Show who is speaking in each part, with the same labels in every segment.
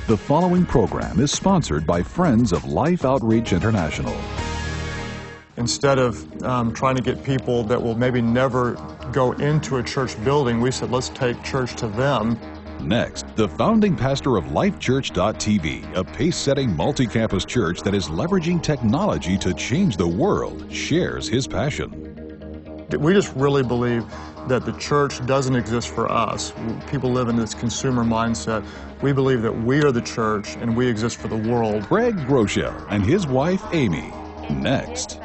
Speaker 1: The following program is sponsored by Friends of Life Outreach International.
Speaker 2: Instead of trying to get people that will maybe never go into a church building, we said, let's take church to them.
Speaker 1: Next, the founding pastor of LifeChurch.tv, a pace-setting multi-campus church that is leveraging technology to change the world, shares his passion.
Speaker 2: We just really believe that the church doesn't exist for us. People live in this consumer mindset. We believe that we are the church and we exist for the world.
Speaker 1: Craig Groeschel and his wife, Amy. Next.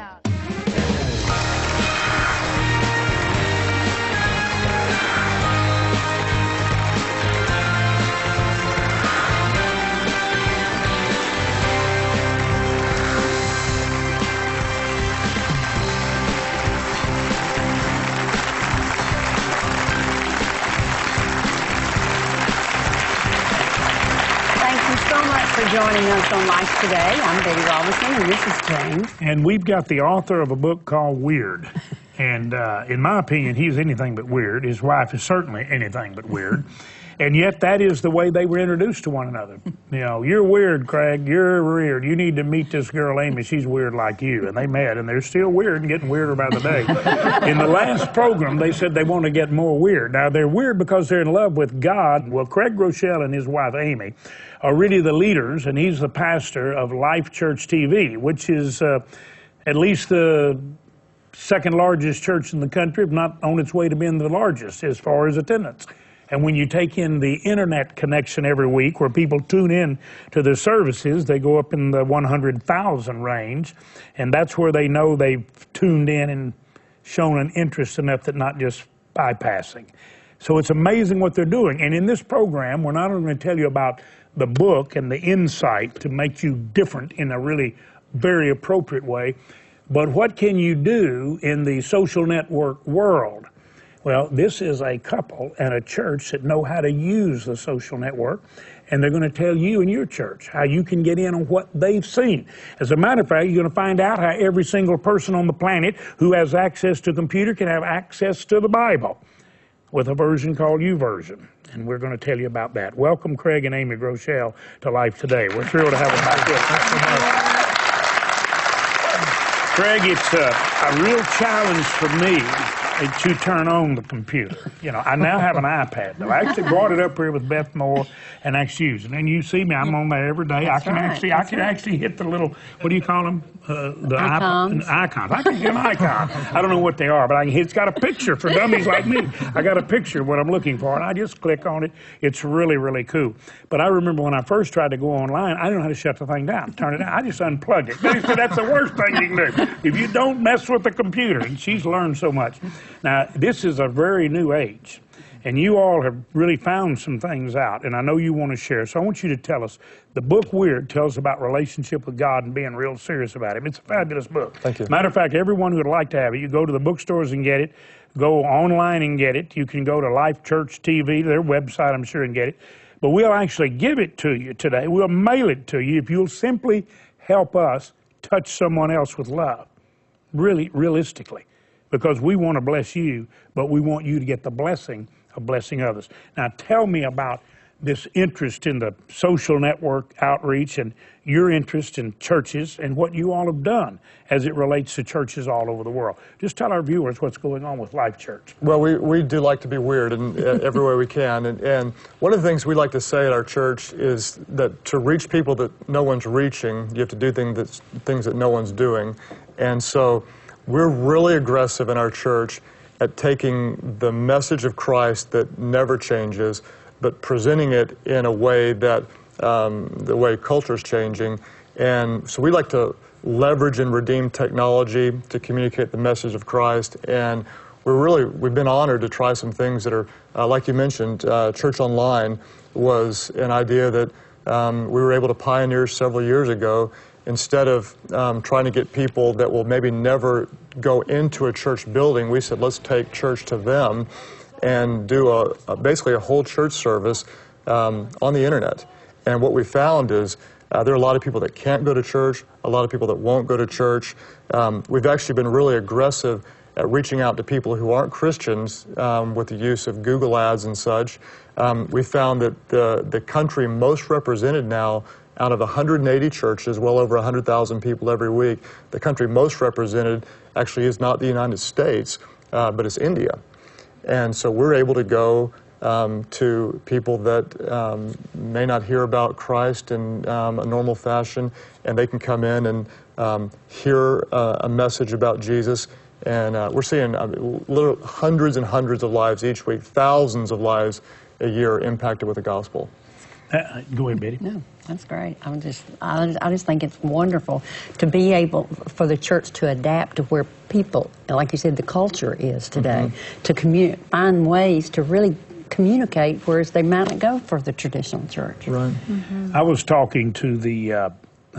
Speaker 3: Joining us on Life Today, I'm Betty Robinson, and this is James.
Speaker 4: And we've got the author of a book called Weird. And in my opinion, he's anything but weird. His wife is certainly anything but weird. And yet that is the way they were introduced to one another. You know, you're weird, Craig. You're weird. You need to meet this girl, Amy. She's weird like you. And they met, and they're still weird and getting weirder by the day. In the last program, they said they want to get more weird. Now, they're weird because they're in love with God. Well, Craig Groeschel and his wife, Amy, are really the leaders, and he's the pastor of Life Church TV, which is at least the second largest church in the country, if not on its way to being the largest as far as attendance. And when you take in the internet connection every week where people tune in to their services, they go up in the 100,000 range, and that's where they know they've tuned in and shown an interest enough that not just bypassing. So it's amazing what they're doing. And in this program, we're not only going to tell you about the book and the insight to make you different in a really very appropriate way, but what can you do in the social network world? Well, this is a couple and a church that know how to use the social network, and they're going to tell you in your church how you can get in on what they've seen. As a matter of fact, you're going to find out how every single person on the planet who has access to a computer can have access to the Bible with a version called YouVersion, and we're going to tell you about that. Welcome, Craig and Amy Groeschel, to Life Today. We're thrilled to have them back here. Craig, it's a real challenge for me to turn on the computer. You know, I now have an iPad, though. I actually brought it up here with Beth Moore and actually use it. And you see me, I'm on there every day. I can actually hit the little, what do you call them? The icons. I can hit an icon. I don't know what they are, but it's got a picture for dummies like me. I got a picture of what I'm looking for, and I just click on it. It's really, really cool. But I remember when I first tried to go online, I didn't know how to shut the thing down, turn it down. I just unplugged it. They said that's the worst thing you can do. If you don't mess with the computer, and she's learned so much. Now, this is a very new age, and you all have really found some things out, and I know you want to share. So I want you to tell us. The book Weird tells about relationship with God and being real serious about it. It's a fabulous book.
Speaker 2: Thank you.
Speaker 4: Matter of fact, everyone who would like to have it, you go to the bookstores and get it. Go online and get it. You can go to Life Church TV, their website, I'm sure, and get it. But we'll actually give it to you today. We'll mail it to you if you'll simply help us touch someone else with love, really, realistically. Because we want to bless you, but we want you to get the blessing of blessing others. Now, tell me about this interest in the social network outreach and your interest in churches and what you all have done as it relates to churches all over the world. Just tell our viewers what's going on with Life Church.
Speaker 2: Well, we do like to be weird in every way we can. And one of the things we like to say at our church is that to reach people that no one's reaching, you have to do things that no one's doing. And so we're really aggressive in our church at taking the message of Christ that never changes, but presenting it in a way that the way culture is changing. And so we like to leverage and redeem technology to communicate the message of Christ. And we've been honored to try some things that are, like you mentioned, Church Online was an idea that we were able to pioneer several years ago. Instead of trying to get people that will maybe never go into a church building, we said, let's take church to them and do basically a whole church service on the internet. And what we found is there are a lot of people that can't go to church, a lot of people that won't go to church. We've actually been really aggressive at reaching out to people who aren't Christians with the use of Google ads and such. We found that the country most represented now, out of 180 churches, well over 100,000 people every week, the country most represented actually is not the United States, but it's India. And so we're able to go to people that may not hear about Christ in a normal fashion, and they can come in and hear a message about Jesus. And we're seeing hundreds and hundreds of lives each week, thousands of lives a year impacted with the gospel.
Speaker 4: Go ahead, Betty.
Speaker 3: No, that's great. I just think it's wonderful to be able for the church to adapt to where people, like you said, the culture is today, to find ways to really communicate, whereas they might not go for the traditional church.
Speaker 2: Right.
Speaker 4: I was talking to the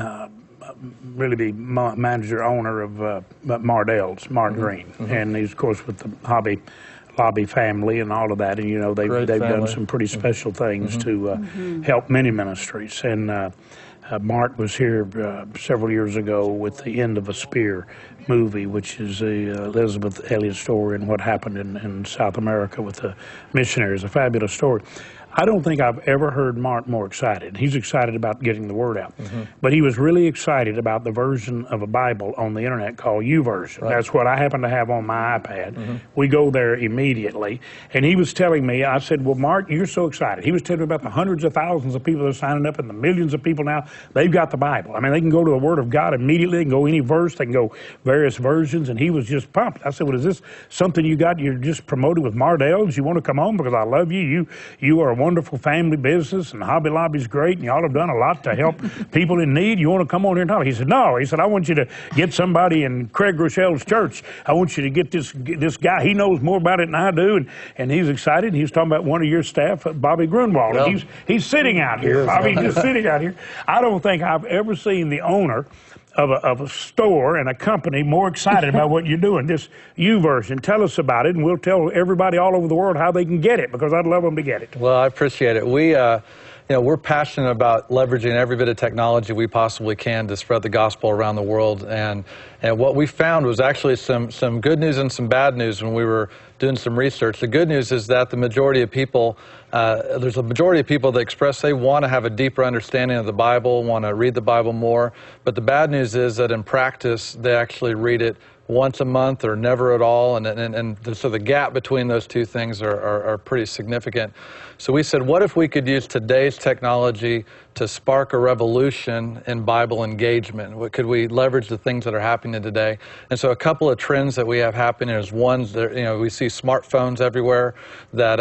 Speaker 4: really the manager owner of Mardell's, Mark Green, and he's of course with the Hobby Lobby family and all of that, and you know they've done some pretty special things to help many ministries. And Mark was here several years ago with the End of a Spear movie, which is Elizabeth Elliot's story and what happened in South America with the missionaries. A fabulous story. I don't think I've ever heard Mark more excited. He's excited about getting the word out. But he was really excited about the version of a Bible on the internet called YouVersion. Right. That's what I happen to have on my iPad. We go there immediately. And he was telling me, I said, well, Mark, you're so excited. He was telling me about the hundreds of thousands of people that are signing up and the millions of people now. They've got the Bible. I mean, they can go to the Word of God immediately. They can go any verse. They can go various versions. And he was just pumped. I said, well, is this something you're just promoting with Mardell's? You want to come on because I love you. You are a wonderful family business, and Hobby Lobby's great, and y'all have done a lot to help people in need. You want to come on here and talk? He said, no. He said, I want you to get somebody in Craig Rochelle's church. I want you to get this guy. He knows more about it than I do, and he's excited. He was talking about one of your staff, Bobby Grunwald. Well, he's sitting out here, Bobby, just sitting out here. I don't think I've ever seen the owner of a store and a company more excited about what you're doing, this YouVersion. Tell us about it, and we'll tell everybody all over the world how they can get it, because I'd love them to get it.
Speaker 5: Well, I appreciate it. We're passionate about leveraging every bit of technology we possibly can to spread the gospel around the world. And what we found was actually some good news and some bad news when we were doing some research. The good news is that the majority of people, there's a majority of people that express they want to have a deeper understanding of the Bible, want to read the Bible more. But the bad news is that in practice, they actually read it once a month or never at all, so the gap between those two things are pretty significant. So we said, what if we could use today's technology to spark a revolution in Bible engagement? What could we leverage the things that are happening today? And so a couple of trends that we have happening is one, we see smartphones everywhere that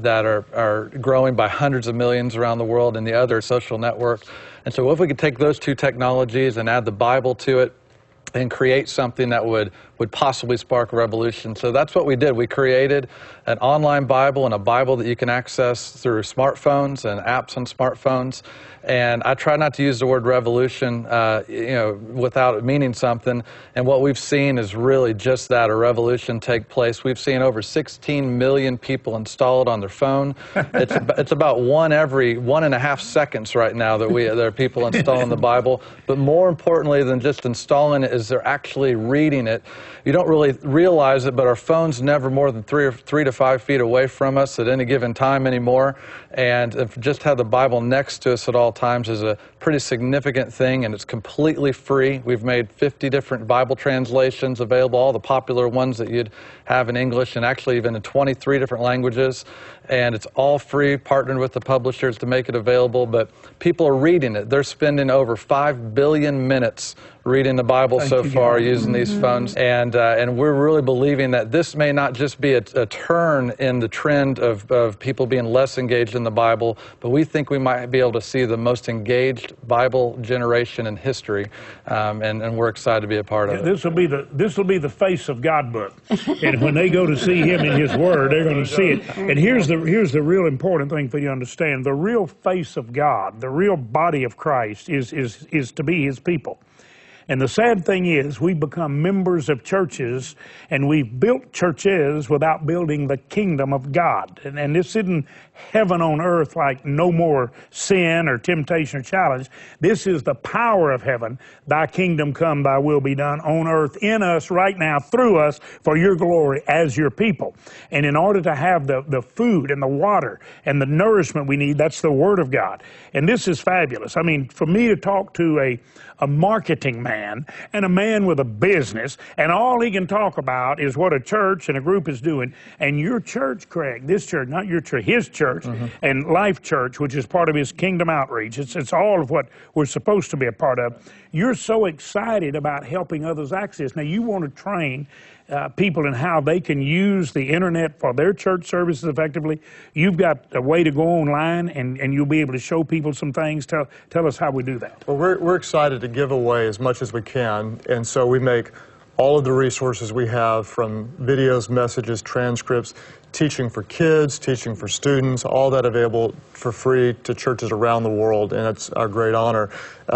Speaker 5: are growing by hundreds of millions around the world, and the other social network. And so if we could take those two technologies and add the Bible to it, and create something that would possibly spark a revolution. So that's what we did. We created an online Bible and a Bible that you can access through smartphones and apps on smartphones. And I try not to use the word revolution, without meaning something. And what we've seen is really just that, a revolution take place. We've seen over 16 million people install it on their phone. It's about one every 1.5 seconds right now that there are people installing the Bible. But more importantly than just installing it is they're actually reading it. You don't really realize it, but our phone's never more than 3 to 5 feet away from us at any given time anymore. And if just have the Bible next to us at all times is a pretty significant thing, and it's completely free. We've made 50 different Bible translations available, all the popular ones that you'd have in English, and actually even in 23 different languages. And it's all free, partnered with the publishers to make it available, but people are reading it. They're spending over 5 billion minutes reading the Bible so far using these phones. And we're really believing that this may not just be a turn in the trend of people being less engaged in the Bible, but we think we might be able to see the most engaged Bible generation in history, and we're excited to be a part of it.
Speaker 4: This will be the face of God book, and when they go to see Him in His Word, they're going to see it. And here's the real important thing for you to understand: the real face of God, the real body of Christ, is to be His people. And the sad thing is, we've become members of churches, and we've built churches without building the kingdom of God. And this isn't heaven on earth like no more sin or temptation or challenge. This is the power of heaven. Thy kingdom come, thy will be done on earth in us right now through us for your glory as your people. And in order to have the food and the water and the nourishment we need, that's the Word of God. And this is fabulous. I mean, for me to talk to a marketing man and a man with a business, and all he can talk about is what a church and a group is doing. And your church, Craig, this church, not your church, his church, and Life Church, which is part of his kingdom outreach, it's all of what we're supposed to be a part of. You're so excited about helping others access. Now, you want to train people in how they can use the internet for their church services effectively. You've got a way to go online, and you'll be able to show people some things. Tell us how we do that.
Speaker 2: Well, we're excited to give away as much as we can, and so we make all of the resources we have, from videos, messages, transcripts, teaching for kids, teaching for students, all that available for free to churches around the world, and it's our great honor.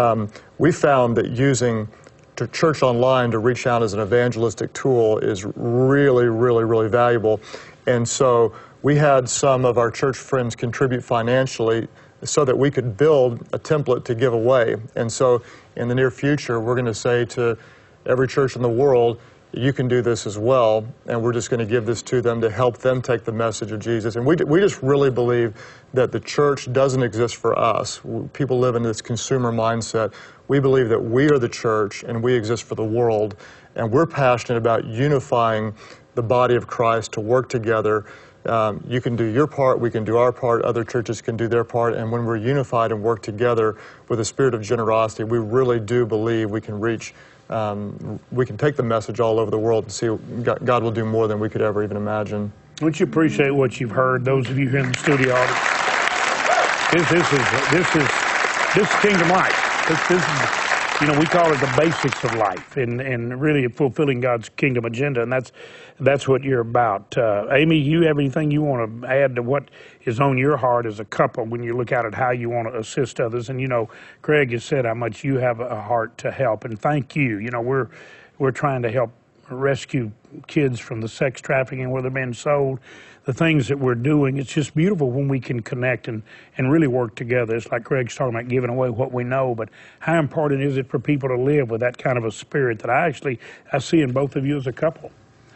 Speaker 2: We found that using church online to reach out as an evangelistic tool is really, really, really valuable. And so we had some of our church friends contribute financially so that we could build a template to give away. And so in the near future, we're going to say to every church in the world, you can do this as well, and we're just going to give this to them to help them take the message of Jesus. And we just really believe that the church doesn't exist for us. People live in this consumer mindset. We believe that we are the church, and we exist for the world, and we're passionate about unifying the body of Christ to work together. You can do your part, we can do our part, other churches can do their part, and when we're unified and work together with a spirit of generosity, we really do believe we can reach we can take the message all over the world and see God will do more than we could ever even imagine.
Speaker 4: Don't you appreciate what you've heard, those of you here in the studio? This is kingdom life. This is, you know, we call it the basics of life, and really fulfilling God's kingdom agenda, and that's what you're about. Amy, you have anything you want to add to what is on your heart as a couple when you look out at how you want to assist others? And you know, Craig has said how much you have a heart to help, and thank you. You know, we're trying to help rescue kids from the sex trafficking where they're being sold. The things that we're doing, it's just beautiful when we can connect and really work together. It's like Craig's talking about giving away what we know, but how important is it for people to live with that kind of a spirit that I see in both of you as a couple?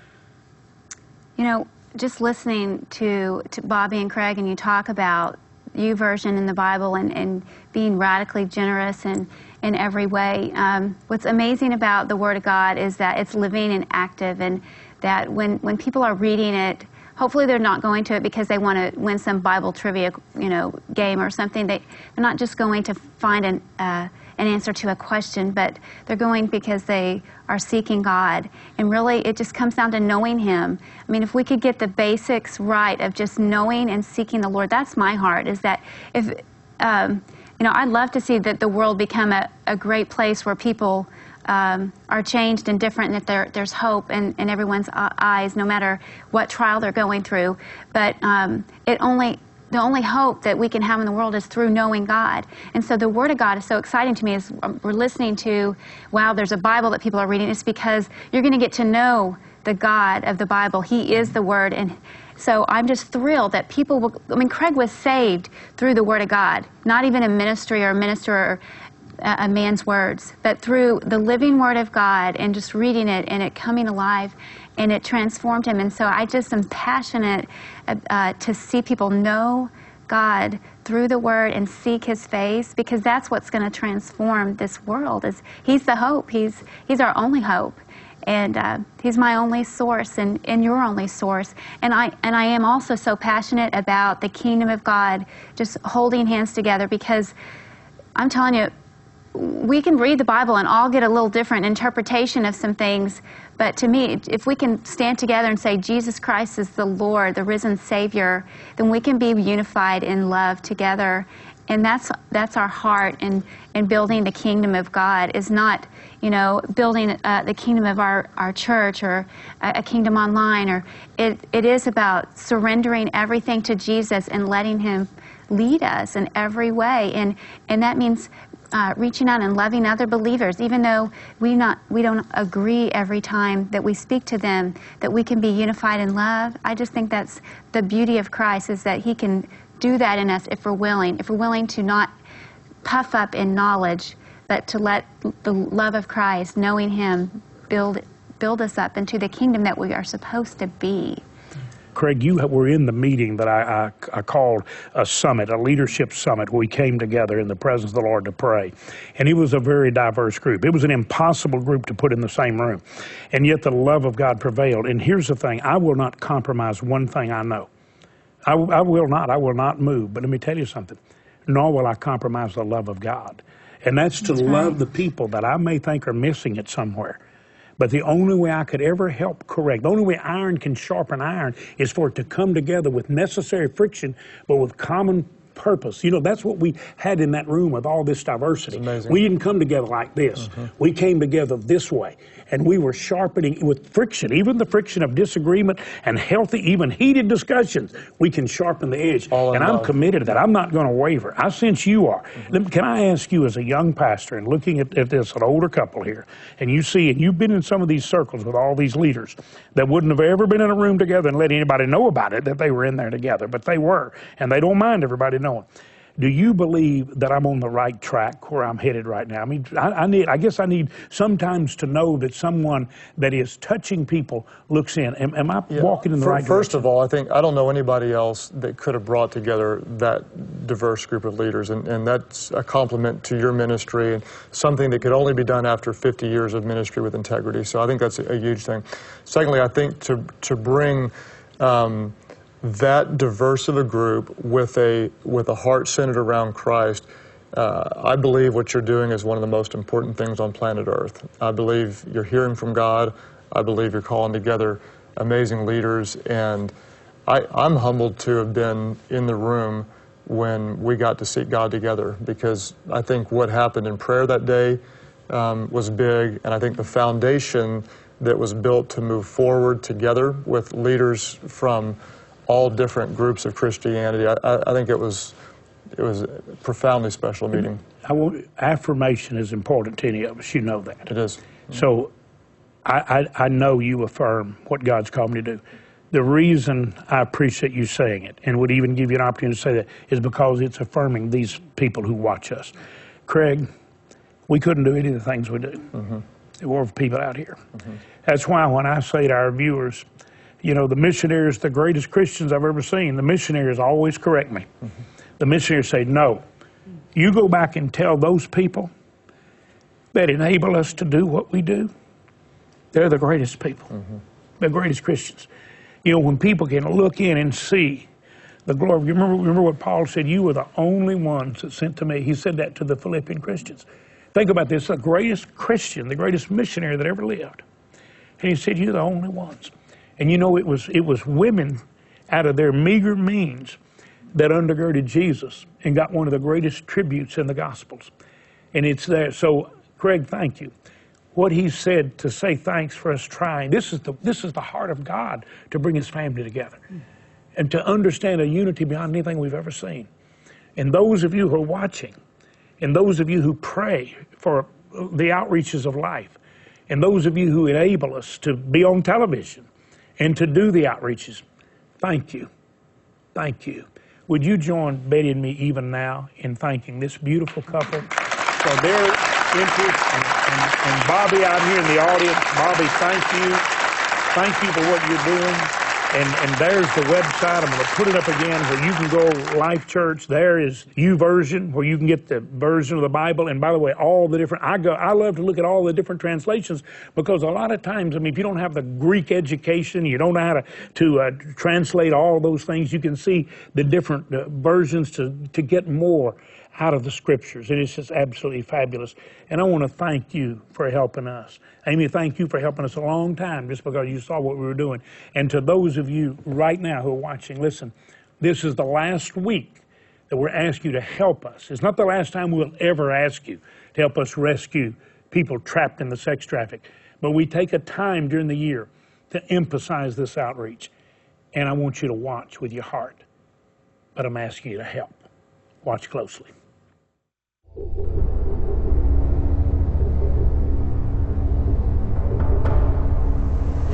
Speaker 6: You know, just listening to Bobby and Craig, and you talk about YouVersion in the Bible and being radically generous in every way. What's amazing about the Word of God is that it's living and active, and that when people are reading it, hopefully they're not going to it because they want to win some Bible trivia, game or something. They're not just going to find an answer to a question, but they're going because they are seeking God. And really, it just comes down to knowing Him. I mean, if we could get the basics right of just knowing and seeking the Lord, that's my heart, is that if, I'd love to see that the world become a great place where people are changed and different, and that there's hope in everyone's eyes, no matter what trial they're going through. But the only hope that we can have in the world is through knowing God. And so the Word of God is so exciting to me as we're listening to, wow, there's a Bible that people are reading. It's because you're going to get to know the God of the Bible. He is the Word. And so I'm just thrilled that people will, Craig was saved through the Word of God, not even a ministry or a minister or a man's words, but through the living Word of God and just reading it and it coming alive, and it transformed him. And so I just am passionate to see people know God through the Word and seek His face, because that's what's going to transform this world. Is He's the hope. He's our only hope. And He's my only source and your only source. And I am also so passionate about the kingdom of God, just holding hands together, because I'm telling you, we can read the Bible and all get a little different interpretation of some things, but to me, if we can stand together and say Jesus Christ is the Lord, the risen Savior, then we can be unified in love together. And that's our heart in building the kingdom of God, is not, building the kingdom of our church or a kingdom online. Or it is about surrendering everything to Jesus and letting Him lead us in every way. And that means reaching out and loving other believers, even though we don't agree every time that we speak to them, that we can be unified in love. I just think that's the beauty of Christ, is that He can do that in us if we're willing to not puff up in knowledge, but to let the love of Christ, knowing Him, build us up into the kingdom that we are supposed to be.
Speaker 4: Craig, you were in the meeting that I called a summit, a leadership summit, where we came together in the presence of the Lord to pray. And it was a very diverse group. It was an impossible group to put in the same room. And yet the love of God prevailed. And here's the thing, I will not compromise one thing I know. I will not move. But let me tell you something, nor will I compromise the love of God. And that's to love the people that I may think are missing it somewhere. But the only way I could ever help correct, the only way iron can sharpen iron, is for it to come together with necessary friction, but with common purpose. You know, that's what we had in that room with all this diversity. We didn't come together like this. We came together this way. And we were sharpening with friction, even the friction of disagreement and healthy, even heated discussions. We can sharpen the edge. And I'm committed to that. I'm not going to waver. I sense you are. Can I ask you, as a young pastor, and looking at this, an older couple here, and you see, and you've been in some of these circles with all these leaders that wouldn't have ever been in a room together and let anybody know about it, that they were in there together, but they were, and they don't mind everybody knowing. Do you believe that I'm on the right track where I'm headed right now? I mean, I guess I need sometimes to know that someone that is touching people looks in. Am I walking in the right direction?
Speaker 2: First of all, I don't know anybody else that could have brought together that diverse group of leaders, and that's a compliment to your ministry and something that could only be done after 50 years of ministry with integrity. So I think that's a huge thing. Secondly, I think to bring that diverse of a group with a heart centered around Christ, I believe what you're doing is one of the most important things on planet Earth. I believe you're hearing from God. I believe you're calling together amazing leaders, and I'm humbled to have been in the room when we got to seek God together, because I think what happened in prayer that day was big, and I think the foundation that was built to move forward together with leaders from all different groups of Christianity, I think it was a profoundly special meeting.
Speaker 4: Affirmation is important to any of us. You know that.
Speaker 2: It is.
Speaker 4: So I know you affirm what God's called me to do. The reason I appreciate you saying it, and would even give you an opportunity to say that, is because it's affirming these people who watch us. Craig, we couldn't do any of the things we do. There were people out here. That's why when I say to our viewers, you know, the missionaries, the greatest Christians I've ever seen, the missionaries always correct me. The missionaries say, no, you go back and tell those people that enable us to do what we do, they're the greatest people, the greatest Christians. You know, when people can look in and see the glory. You remember what Paul said, you were the only ones that sent to me. He said that to the Philippian Christians. Think about this, the greatest Christian, the greatest missionary that ever lived. And he said, you're the only ones. And you know, it was women out of their meager means that undergirded Jesus and got one of the greatest tributes in the Gospels. And it's there. So, Craig, thank you. What he said, to say thanks for us trying, this is the heart of God, to bring His family together and to understand a unity beyond anything we've ever seen. And those of you who are watching, and those of you who pray for the outreaches of life, and those of you who enable us to be on television and to do the outreaches, thank you. Thank you. Would you join Betty and me even now in thanking this beautiful couple for their interest, and Bobby out here in the audience. Bobby, thank you. Thank you for what you're doing. And there's the website. I'm going to put it up again where you can go, Life Church. There is YouVersion, where you can get the version of the Bible. And by the way, all the different, I love to look at all the different translations, because a lot of times, I mean, if you don't have the Greek education, you don't know how to translate all those things, you can see the different versions to get more out of the Scriptures. It is just absolutely fabulous. And I want to thank you for helping us. Amy, thank you for helping us a long time, just because you saw what we were doing. And to those of you right now who are watching, listen, this is the last week that we're asking you to help us. It's not the last time we'll ever ask you to help us rescue people trapped in the sex traffic. But we take a time during the year to emphasize this outreach. And I want you to watch with your heart. But I'm asking you to help. Watch closely.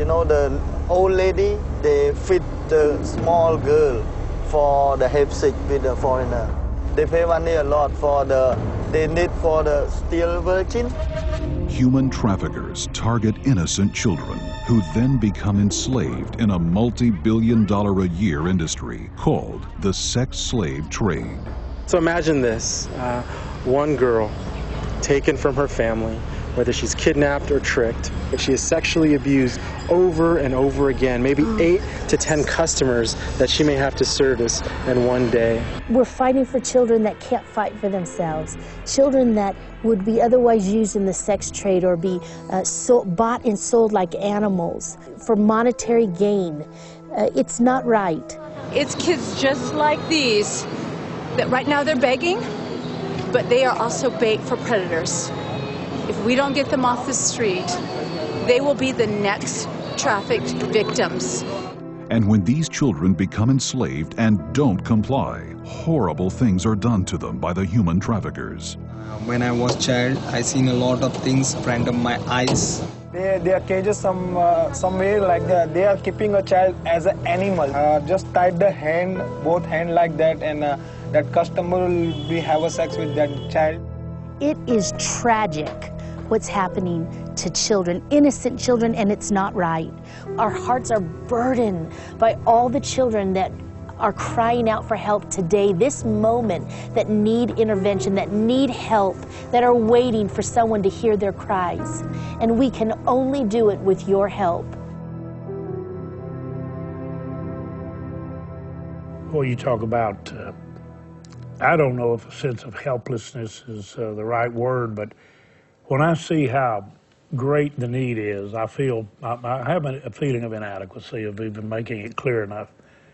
Speaker 7: You know, the old lady, they feed the small girl for the help sick with the foreigner. They pay money a lot for they need for the still virgin.
Speaker 1: Human traffickers target innocent children who then become enslaved in a multi-billion-dollar-a-year industry called the sex slave trade.
Speaker 8: So imagine this, one girl taken from her family, whether she's kidnapped or tricked, but she is sexually abused over and over again, maybe 8 to 10 customers that she may have to service in one day.
Speaker 9: We're fighting for children that can't fight for themselves, children that would be otherwise used in the sex trade or be bought and sold like animals for monetary gain. It's not right.
Speaker 10: It's kids just like these that right now they're begging, but they are also bait for predators. If we don't get them off the street, they will be the next trafficked victims.
Speaker 1: And when these children become enslaved and don't comply, horrible things are done to them by the human traffickers.
Speaker 11: When I was a child, I seen a lot of things in front of my eyes.
Speaker 12: They are cages somewhere like that. They are keeping a child as an animal. Just tied the hand, both hands like that, and that customer will have a sex with that child.
Speaker 9: It is tragic what's happening to children, innocent children, and it's not right. Our hearts are burdened by all the children that are crying out for help today, this moment, that need intervention, that need help, that are waiting for someone to hear their cries. And we can only do it with your help.
Speaker 4: Well, you talk about, I don't know if a sense of helplessness is the right word, but when I see how great the need is, I have a feeling of inadequacy of even making it clear enough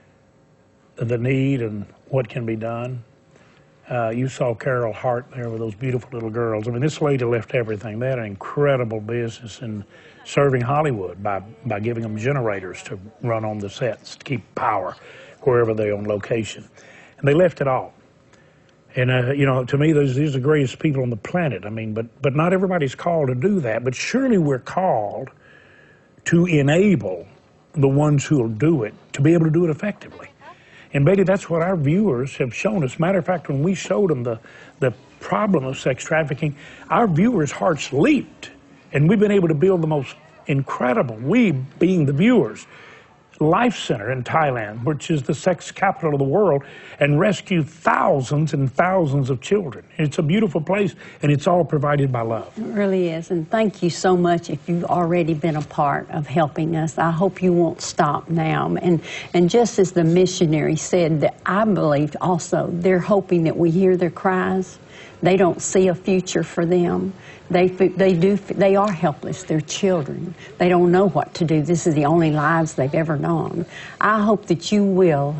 Speaker 4: the need and what can be done. You saw Carol Hart there with those beautiful little girls. I mean, this lady left everything. They had an incredible business in serving Hollywood by giving them generators to run on the sets to keep power wherever they're on location. And they left it all. And, you know, to me, these are the greatest people on the planet. I mean, but not everybody's called to do that. But surely we're called to enable the ones who will do it to be able to do it effectively. And, Betty, that's what our viewers have shown us. Matter of fact, when we showed them the problem of sex trafficking, our viewers' hearts leaped. And we've been able to build the most incredible, we being the viewers, Life Center in Thailand, which is the sex capital of the world, and rescue thousands and thousands of children. It's a beautiful place, and it's all provided by love.
Speaker 3: It really is, and thank you so much if you've already been a part of helping us. I hope you won't stop now. And just as the missionary said, that I believe also they're hoping that we hear their cries. They don't see a future for them. They are helpless. They're children. They don't know what to do. This is the only lives they've ever known. I hope that you will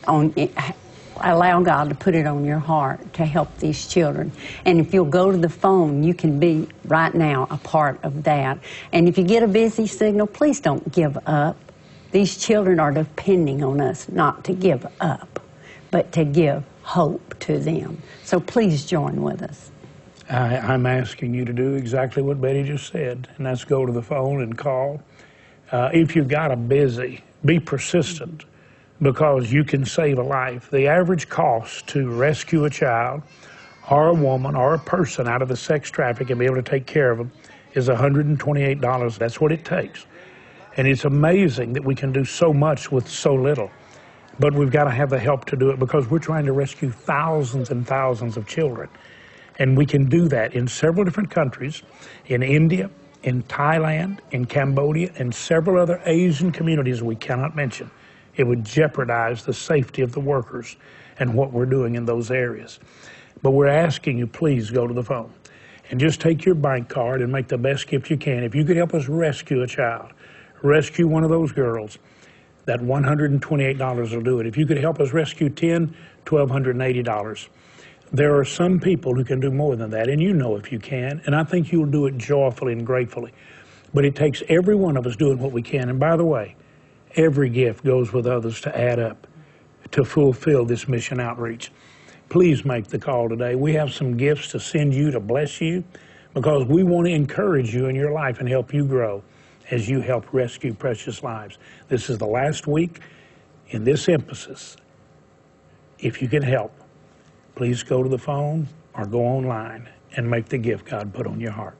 Speaker 3: allow God to put it on your heart to help these children. And if you'll go to the phone, you can be right now a part of that. And if you get a busy signal, please don't give up. These children are depending on us not to give up, but to give hope to them. So please join with us.
Speaker 4: I'm asking you to do exactly what Betty just said, and that's go to the phone and call. If you've got a busy, be persistent, because you can save a life. The average cost to rescue a child or a woman or a person out of the sex traffic and be able to take care of them is $128. That's what it takes. And it's amazing that we can do so much with so little. But we've got to have the help to do it, because we're trying to rescue thousands and thousands of children. And we can do that in several different countries, in India, in Thailand, in Cambodia, and several other Asian communities we cannot mention. It would jeopardize the safety of the workers and what we're doing in those areas. But we're asking you, please go to the phone and just take your bank card and make the best gift you can. If you could help us rescue a child, rescue one of those girls, that $128 will do it. If you could help us rescue 10, $1,280. There are some people who can do more than that, and you know if you can, and I think you'll do it joyfully and gratefully. But it takes every one of us doing what we can. And by the way, every gift goes with others to add up to fulfill this mission outreach. Please make the call today. We have some gifts to send you to bless you, because we want to encourage you in your life and help you grow. as you help rescue precious lives. This is the last week in this emphasis. If you can help, please go to the phone or go online and make the gift God put on your heart.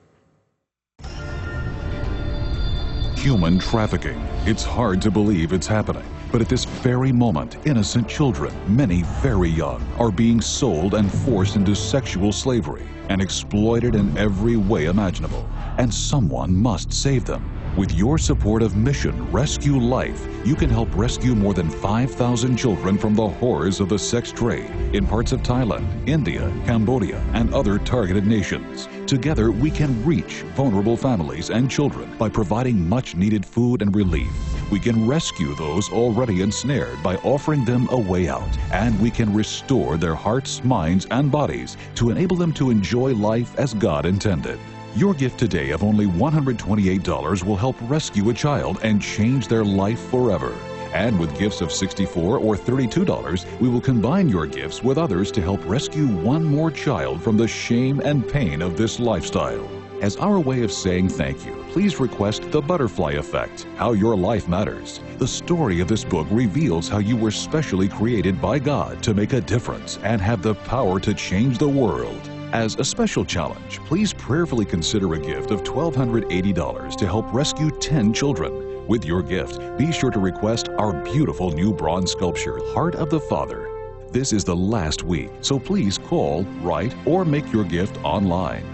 Speaker 1: Human trafficking. It's hard to believe it's happening. But at this very moment, innocent children, many very young, are being sold and forced into sexual slavery and exploited in every way imaginable. And someone must save them. With your support of Mission Rescue Life, you can help rescue more than 5,000 children from the horrors of the sex trade in parts of Thailand, India, Cambodia, and other targeted nations. Together, we can reach vulnerable families and children by providing much-needed food and relief. We can rescue those already ensnared by offering them a way out, and we can restore their hearts, minds, and bodies to enable them to enjoy life as God intended. Your gift today of only $128 will help rescue a child and change their life forever. And with gifts of $64 or $32, we will combine your gifts with others to help rescue one more child from the shame and pain of this lifestyle. As our way of saying thank you, please request The Butterfly Effect, How Your Life Matters. The story of this book reveals how you were specially created by God to make a difference and have the power to change the world. As a special challenge, please prayerfully consider a gift of $1,280 to help rescue 10 children. With your gift, be sure to request our beautiful new bronze sculpture, Heart of the Father. This is the last week, so please call, write, or make your gift online.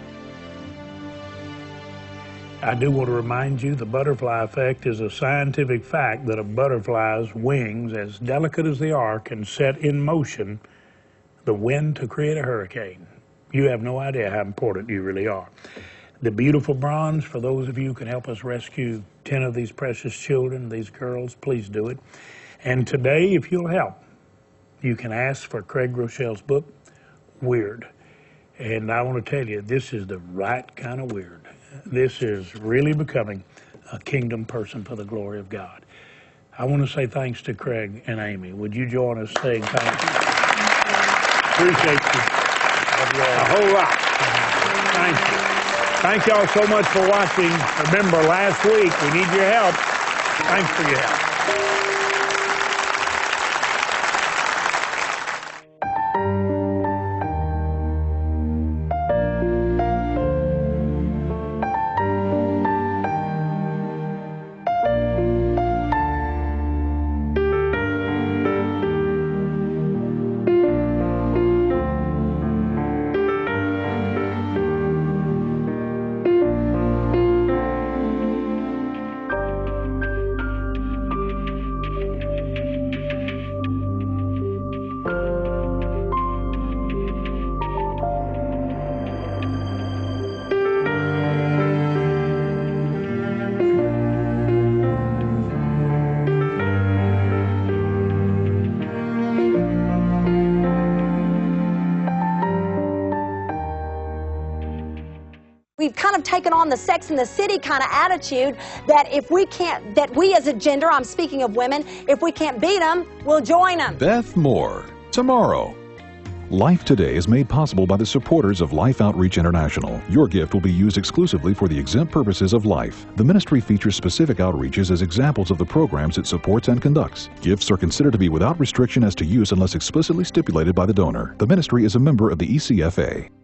Speaker 4: I do want to remind you the butterfly effect is a scientific fact that a butterfly's wings, as delicate as they are, can set in motion the wind to create a hurricane. You have no idea how important you really are. The beautiful bronze, for those of you who can help us rescue 10 of these precious children, these girls, please do it. And today, if you'll help, you can ask for Craig Groeschel's book, Weird. And I want to tell you, this is the right kind of weird. This is really becoming a kingdom person for the glory of God. I want to say thanks to Craig and Amy. Would you join us saying thank you? Appreciate you. A whole lot. Thank you. Thank y'all so much for watching. Remember, last week, we need your help. Thanks for your help.
Speaker 13: We've kind of taken on the Sex and the City kind of attitude that if we can't, that we as a gender, I'm speaking of women, if we can't beat them, we'll join them.
Speaker 1: Beth Moore, tomorrow. Life Today is made possible by the supporters of Life Outreach International. Your gift will be used exclusively for the exempt purposes of life. The ministry features specific outreaches as examples of the programs it supports and conducts. Gifts are considered to be without restriction as to use unless explicitly stipulated by the donor. The ministry is a member of the ECFA.